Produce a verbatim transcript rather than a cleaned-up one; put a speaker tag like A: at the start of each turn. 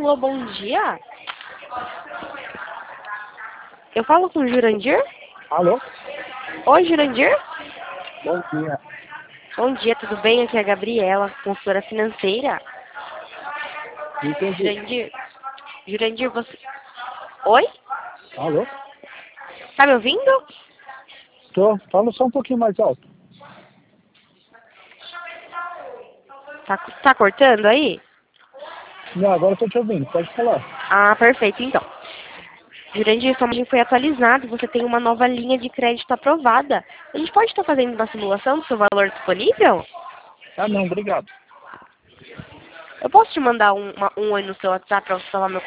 A: Alô, bom dia. Eu falo com o Jurandir?
B: Alô?
A: Oi, Jurandir.
B: Bom dia.
A: Bom dia, tudo bem? Aqui é a Gabriela, consultora financeira.
B: Entendi.
A: Jurandir, Jurandir, você... Oi?
B: Alô?
A: Tá me ouvindo?
B: Tô. Fala só um pouquinho mais alto.
A: Tá, tá cortando aí?
B: Não, agora eu tô te ouvindo. Pode falar.
A: Ah, perfeito, então. Jurandir, sua margem foi atualizada, você tem uma nova linha de crédito aprovada. A gente pode estar fazendo uma simulação do seu valor disponível?
B: Ah, não. Obrigado.
A: Eu posso te mandar um, uma, um oi no seu WhatsApp para você falar meu